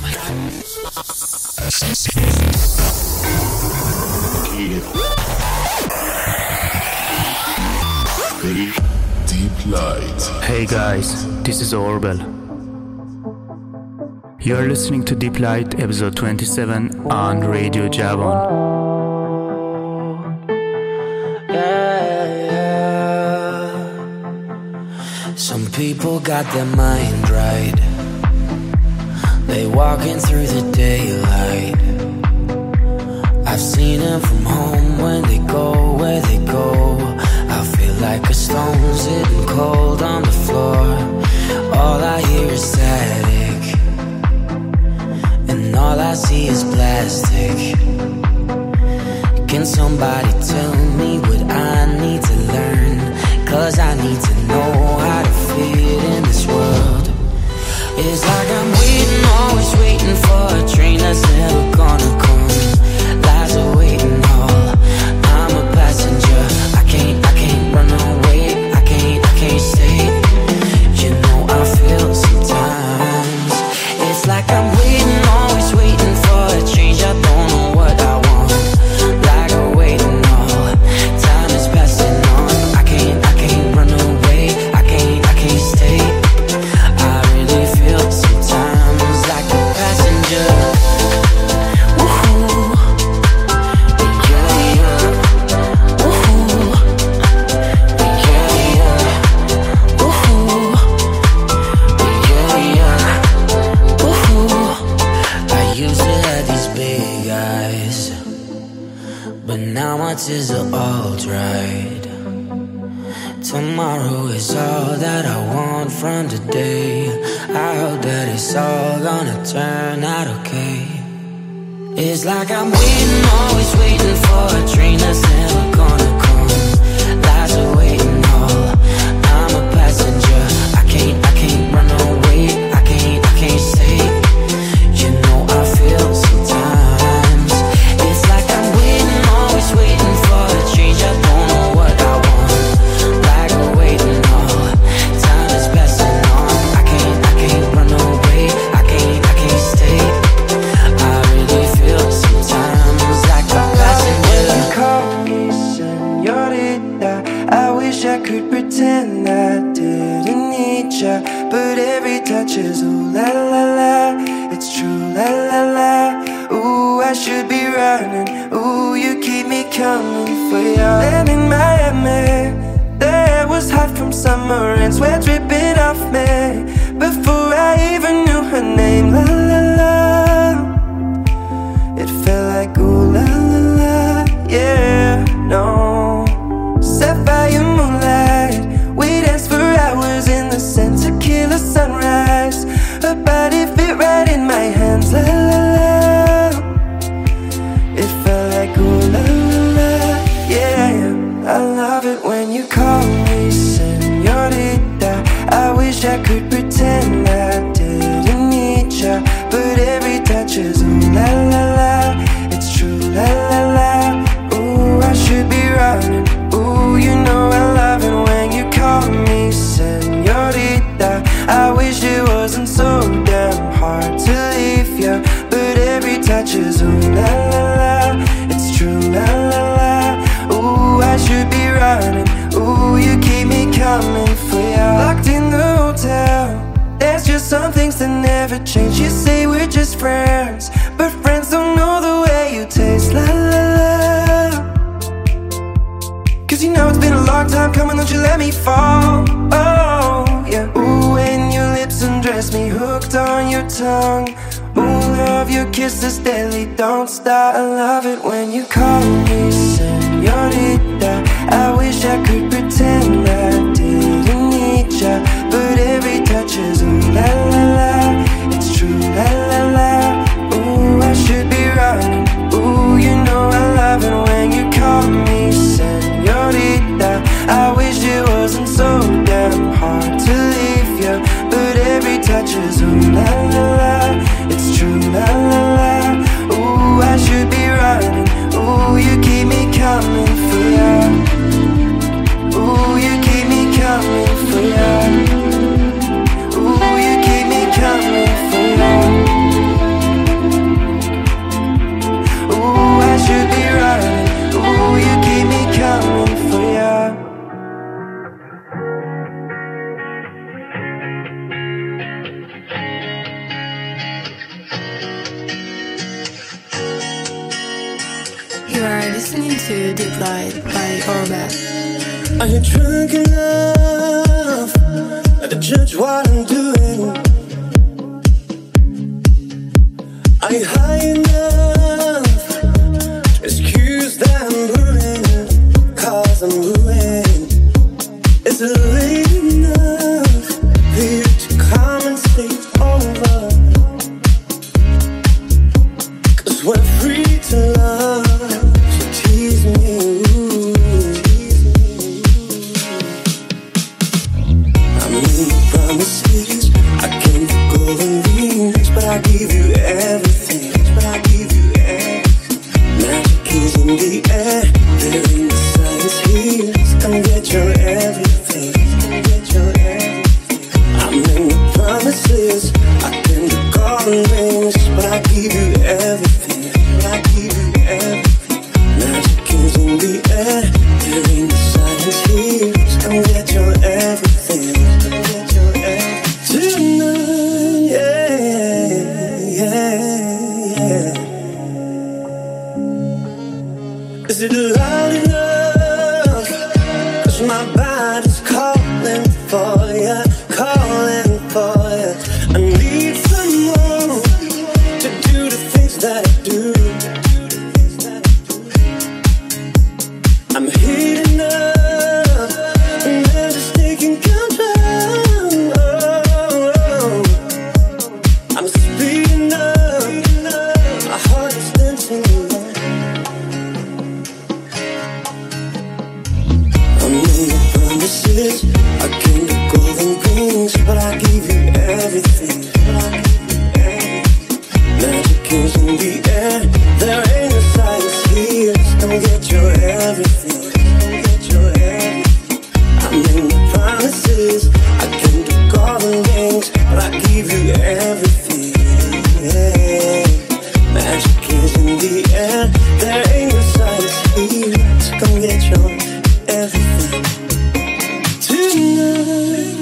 Deep Light. Hey guys, this is Orbel. You are listening to Deep Light episode 27 on Radio Javon. Some people got their mind right. They walking through the daylight. I've seen them from home when they go where they go. I feel like a stone sitting cold on the floor. All I hear is static, and all I see is plastic. Can somebody tell me what I need to learn? 'Cause I need to know how to fit in this world. It's like I'm waiting, always waiting for a train that's never gonna come. Lies are waiting all, I'm a passenger. I can't run away, I can't stay. You know I feel sometimes. It's like I'm waiting, always waiting for a change. I don't know what I want. Like I'm waiting all, time is passing on. I can't run away, I can't stay. I really feel sometimes like a passenger. Woohoo, yeah, yeah. Woohoo, yeah, yeah. Woohoo, yeah, yeah. Woohoo. I used to have these big eyes, but now my tears are all dried. Tomorrow is all that I want from today. I hope that it's all gonna turn out okay. It's like I'm waiting, always waiting for a train that's never gonna come. Lies are waiting all, I'm a passenger. I can't run away, I can't stay. You know I feel sometimes. It's like I'm waiting, always waiting for a change. I don't know what I want. Like I'm waiting all, time is passing on. I can't run away, I can't stay. I really feel sometimes like a passenger. You call me señorita. I wish I could pretend I didn't need ya, but every touch is ooh la la la. It's true la la la. Ooh, I should be running. Ooh, you keep me coming for ya. And in Miami, the air was hot from summer and sweat dripping off me before I even knew her name. La la la. It felt like ooh la la la. Yeah, no. Sapphire moonlight, we danced for hours in the scent tequila sunrise. Her body fit right in my hands. La la la. It felt like ooh la la la. Yeah, I love it when you call me señorita. I wish I could pretend I didn't need ya, but every touch is ooh la la la. It's true la la la. Ooh, I should be running. Ooh, you know I love it when you call me señorita. I wish it wasn't so damn hard to leave ya, but every touch is ooh la la la. It's true la la la. Ooh, I should be running. Ooh, you keep me coming for ya. Locked in the hotel, there's just some things that never change. You say we're just friends, but friends don't know the way you taste. La la la. 'Cause you know it's been a long time coming, don't you let me fall. Oh, yeah. Ooh, when your lips undress me, hooked on your tongue. Ooh, love your kisses deadly, don't stop. I love it when you call me señorita. I wish I could pretend I didn't need ya, but every touch is ooh la la la. It's true la la la. Ooh, I should be running. Ooh, you know I love it when you call me señorita. I wish it wasn't so damn hard to leave ya, but every touch is ooh la la la. It's true la la la. Ooh, I should be running. Ooh, you keep me coming for ya. Ooh, you keep me coming for ya. listening to Deep Light by Orbit. Are you drunk enough to judge what I'm doing? Are you high enough to excuse that I'm moving? 'Cause I'm moving. Is it late enough for you to come and stay over? 'Cause we're free to love, so tease me. I made promises, I came for golden rings, but I give you everything. Magic is in the air, there ain't no science here. Come get your everything. I made no promises, I came for golden rings, but I give you everything. Magic is in the air, there ain't no science here. Come get your everything. Tonight, yeah. Is it loud enough? 'Cause my body's calling for you. I need someone to do the things that I do. I'm heating up and I'm just taking control. I'm speeding up, my heart is dancing. I made promises, I came to golden rings, but I give you everything. Magic is in the air, there ain't no science here. Come get your everything. I made no promises, I came to golden rings, but I give you everything. Magic is in the air, there ain't no science here. So come get your everything tonight.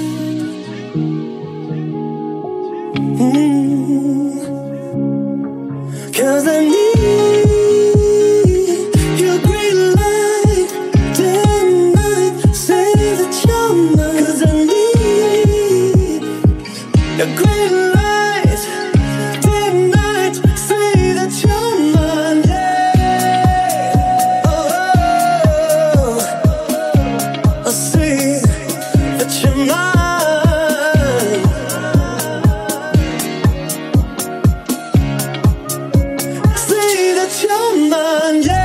Cause I need your green light tonight. Say that you're mine. 'Cause I need your green light tonight. Say that you're mine, yeah. Oh, say that you're mine. You're mine, yeah.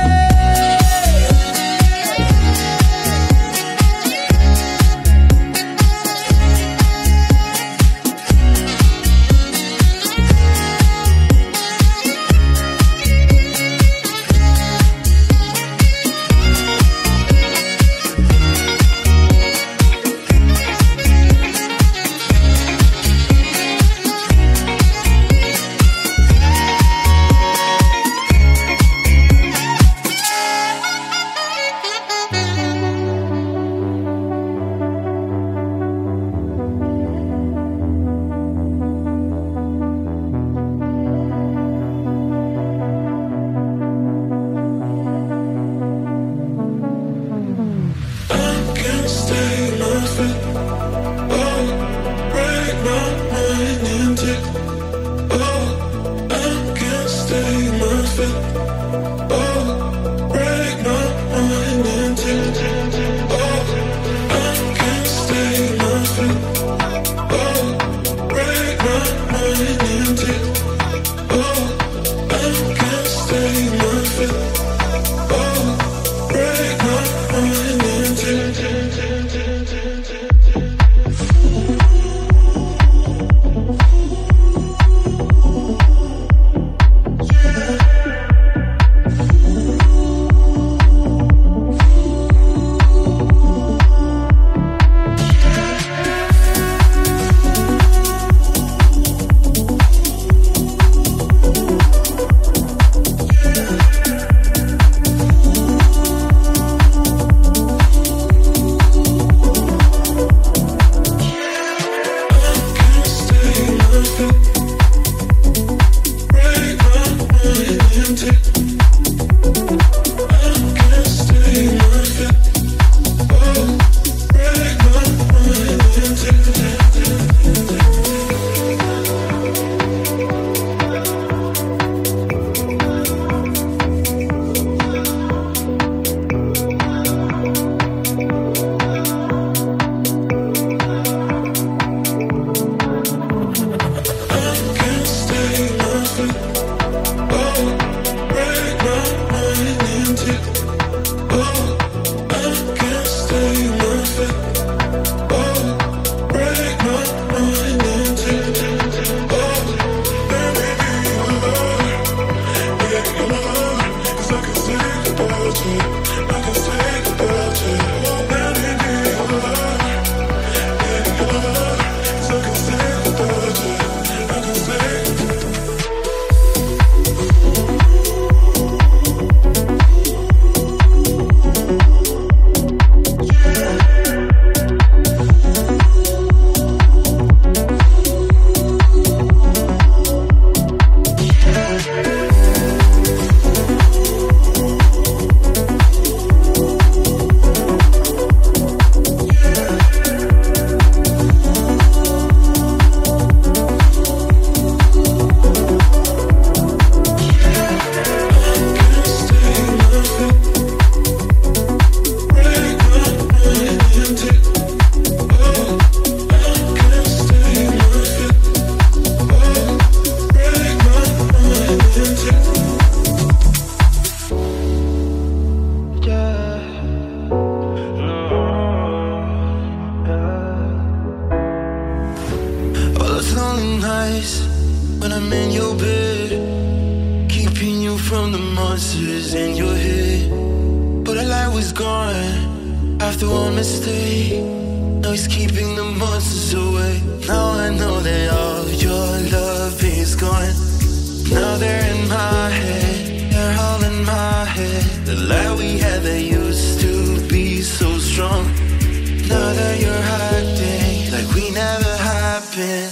those lonely nights when I'm in your bed, keeping you from the monsters in your head. But the light was gone after one mistake. Now he's keeping the monsters away. Now I know that all your love is gone. Now they're in my head, they're all in my head. The light we had that used to be so strong. Now that you're hiding like we never happened.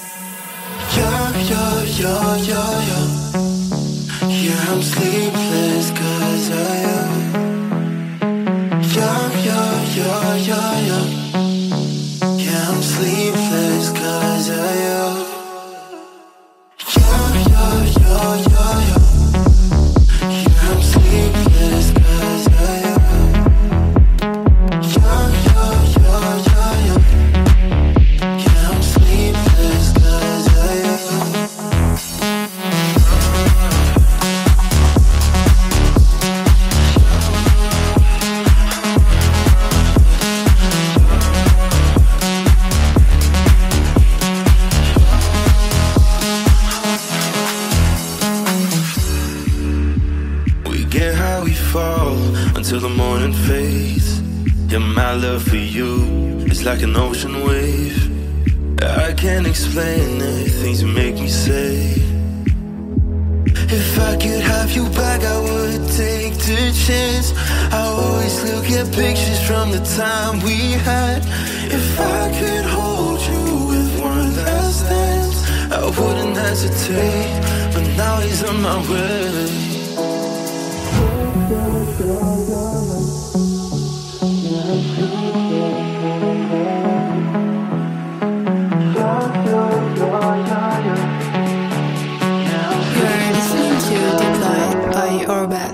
Yeah, I'm sleepless cause of you. Yeah, I'm sleepless cause of you. Yeah, I'm sleepless cause of you. Yeah, I'm sleepless cause of you. Until the morning fades. Yeah, my love for you is like an ocean wave. I can't explain the things you make me say. If I could have you back, I would take the chance. I always look at pictures from the time we had. If I could hold you with one last dance, I wouldn't hesitate. But now he's on my way. You're listening to Deployed by Orbit.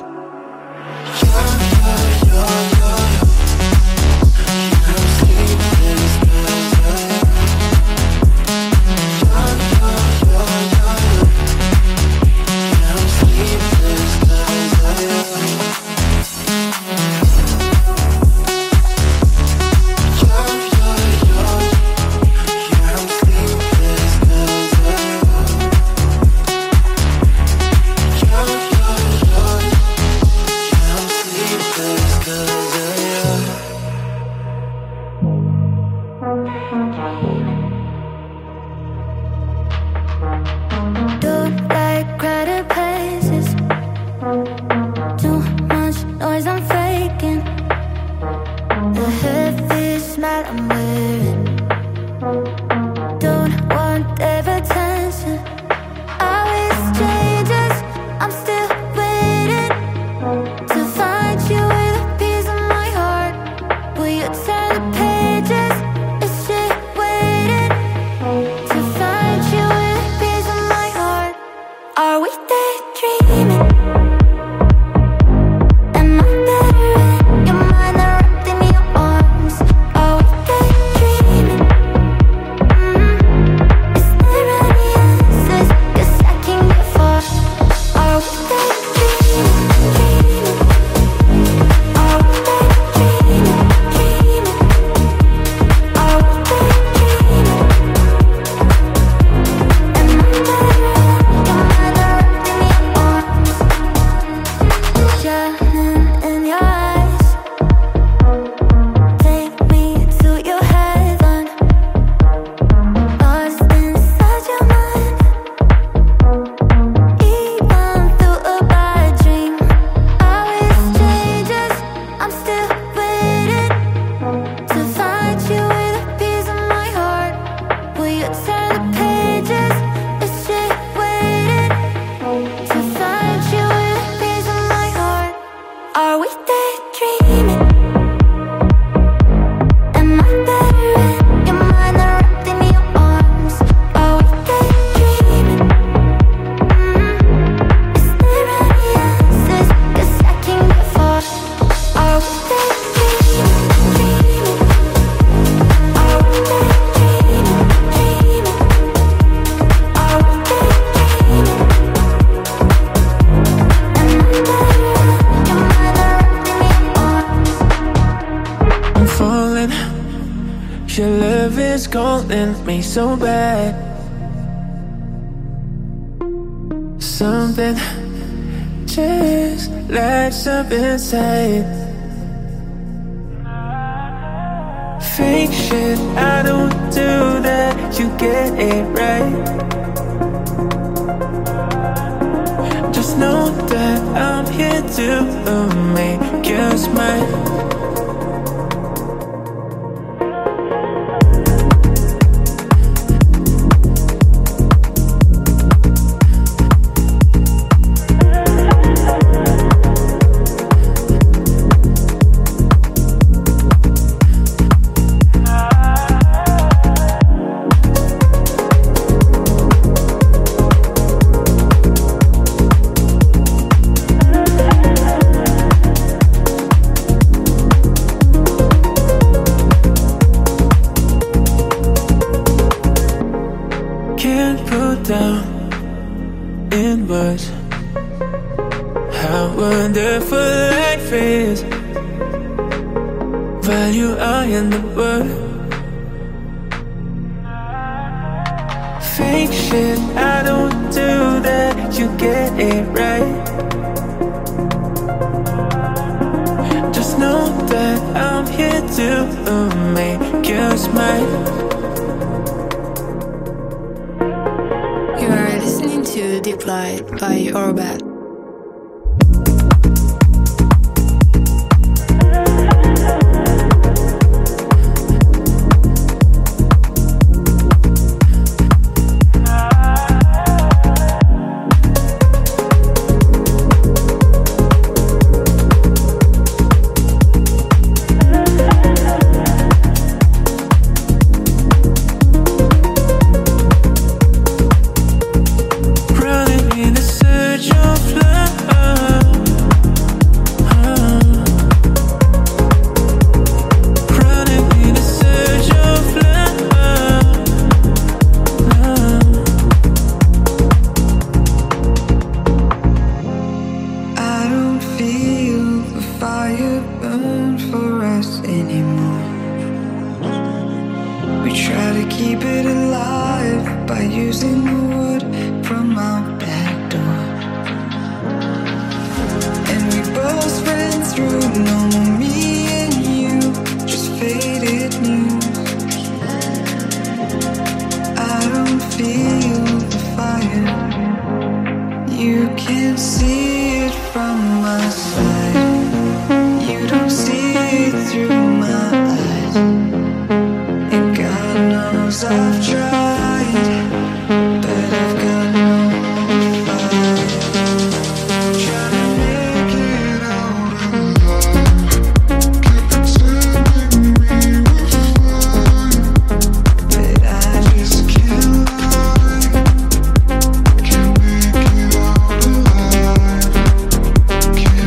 Your love is calling me so bad. Something just lights up inside. Fake shit, I don't do that, you get it right. Just know that I'm here to make you smile. Down in words how wonderful life is while you are in the world. Fake shit, I don't do that, you get it right. Just know that I'm here to make you smile. You are listening to Deployed by Orbit. Can't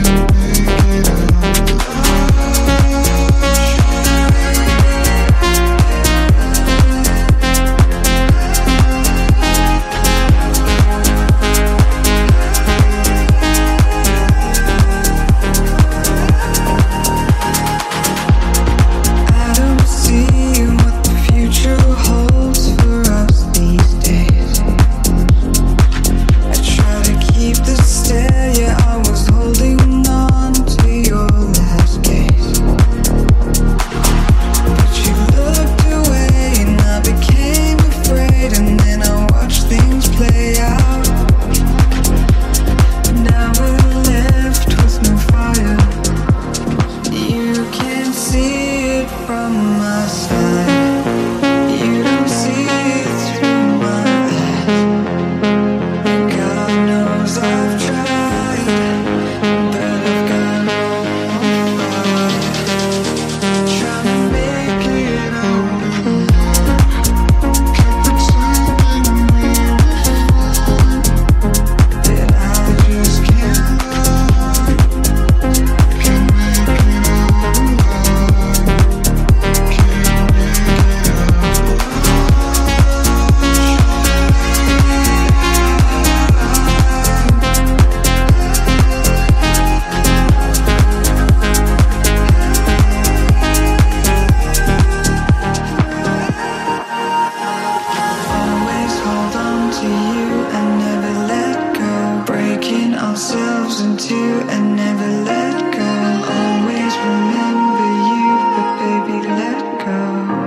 chosen to and never let go. I'll always remember you, but baby, let go.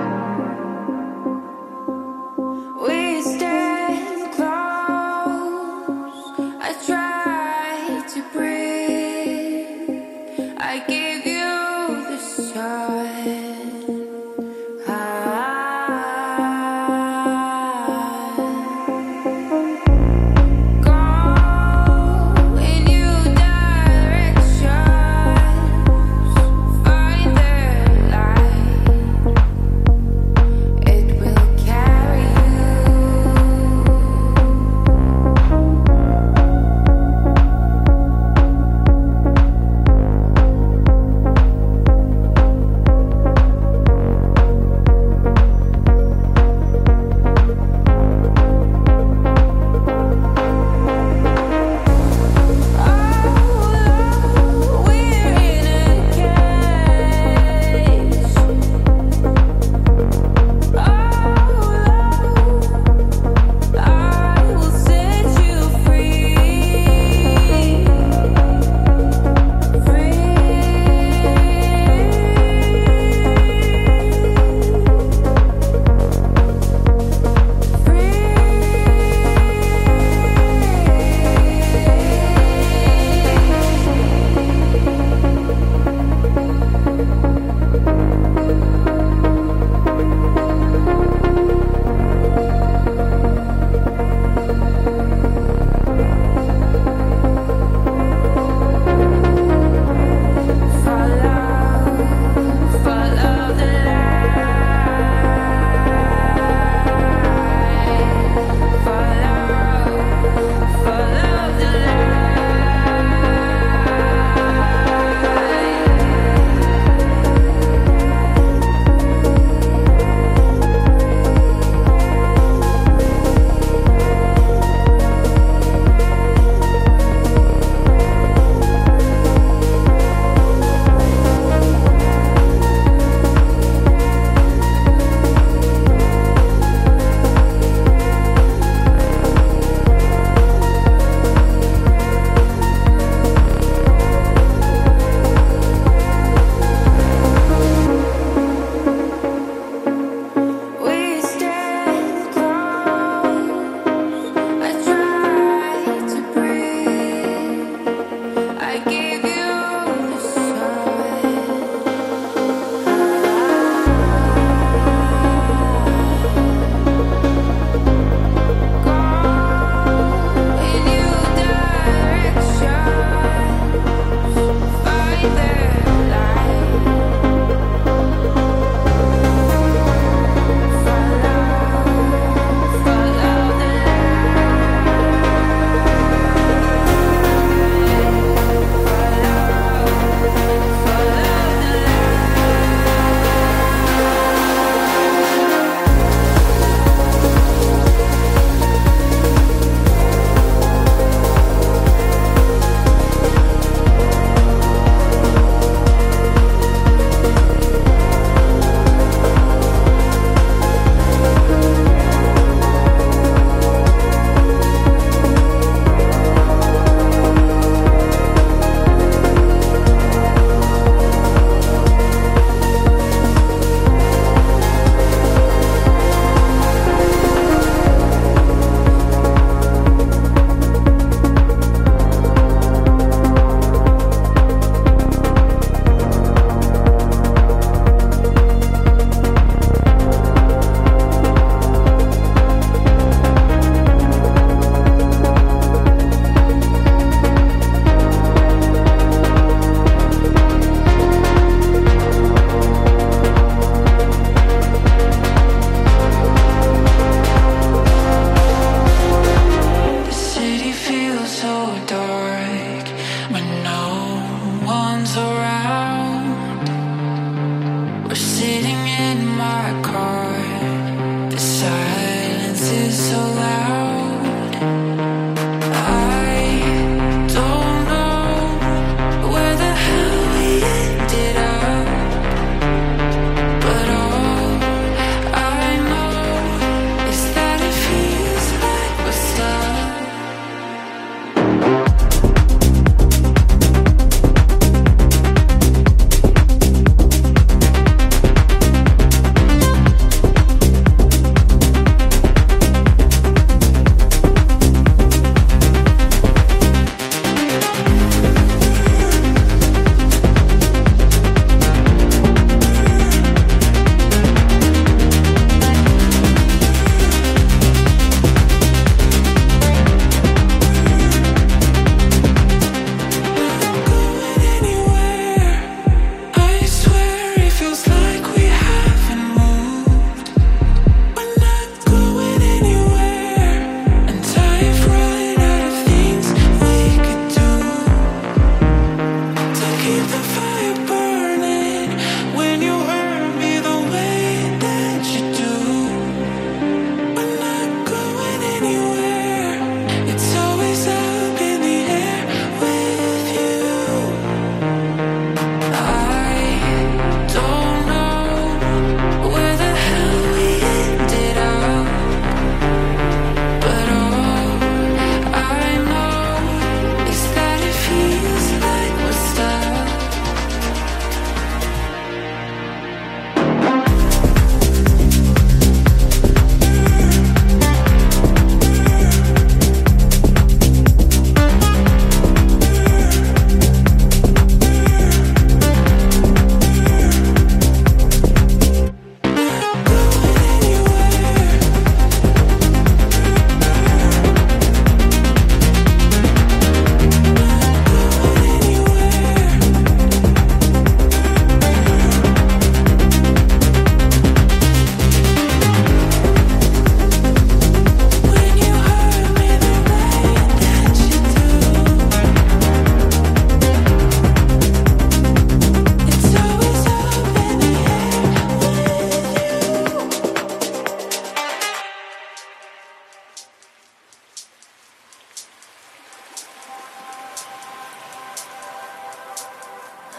We stand close. I try to breathe. I give you the sun. Go in your direction.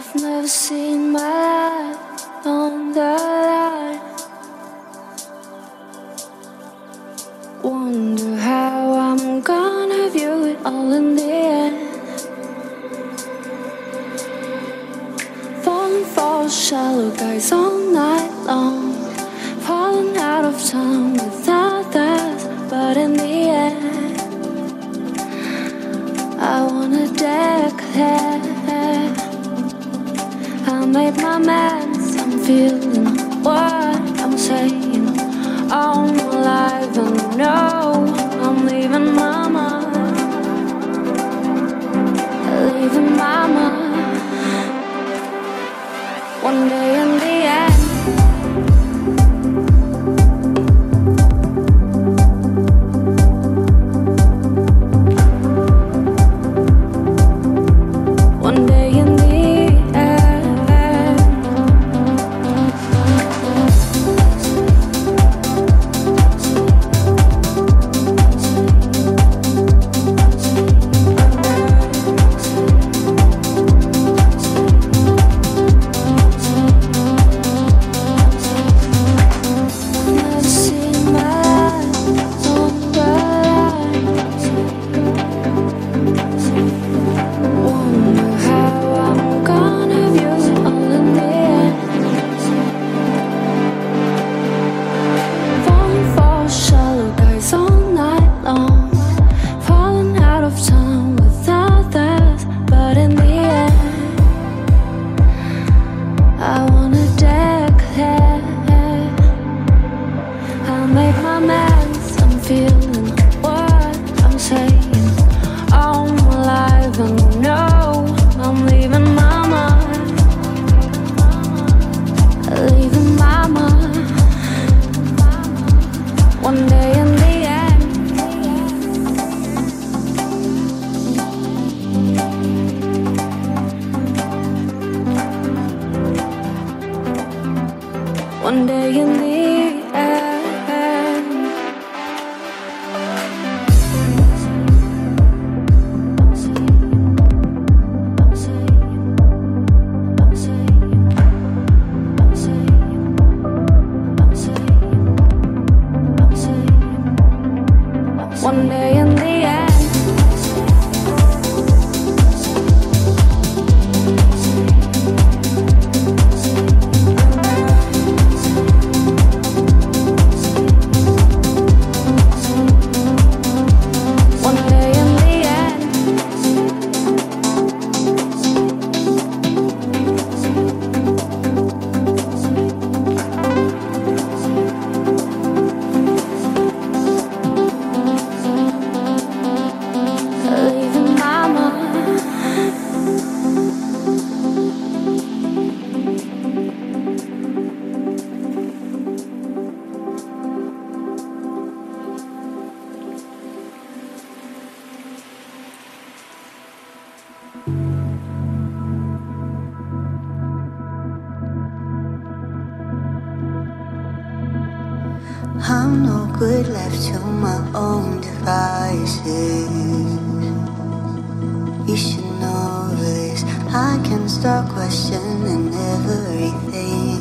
I've never seen my life on the line. Wonder how I'm gonna view it all in the end. Falling for shallow guys all night long. Falling out of time with others, but in the end I wanna declare I made my mess. I'm feeling what I'm saying all my life, and I know I'm leaving mama, leaving mama. One day in the end, one day in the one day in the one day in the end. I'm no good left to my own devices. You should know this. I can start questioning everything.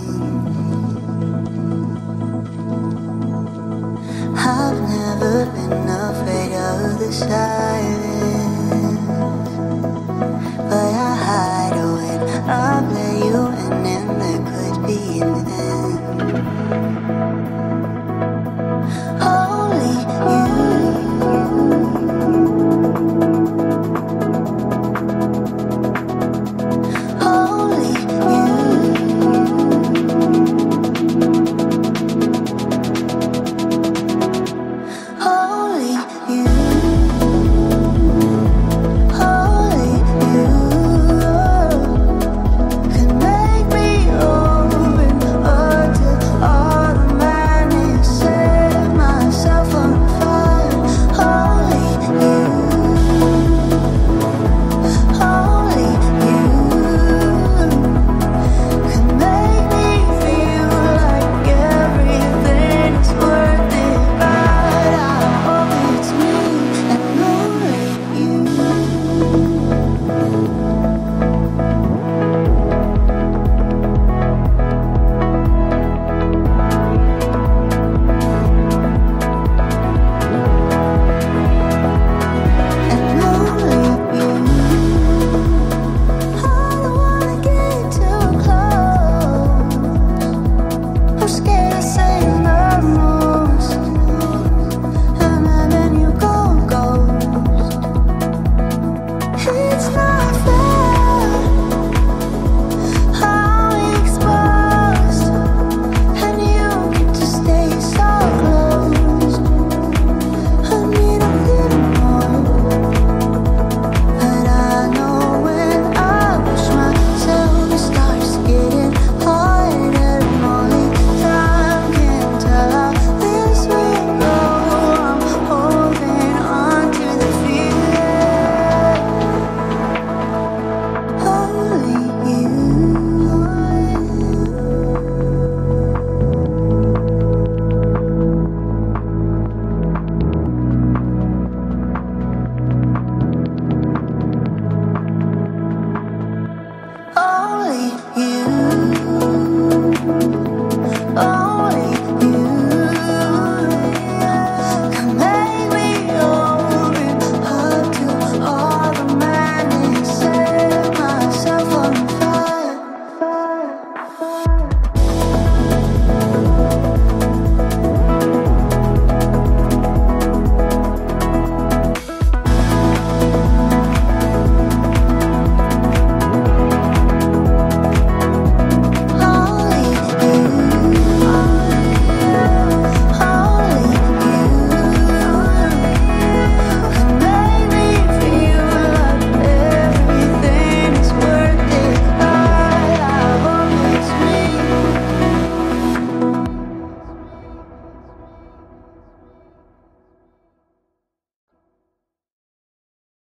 I've never been afraid of the silence.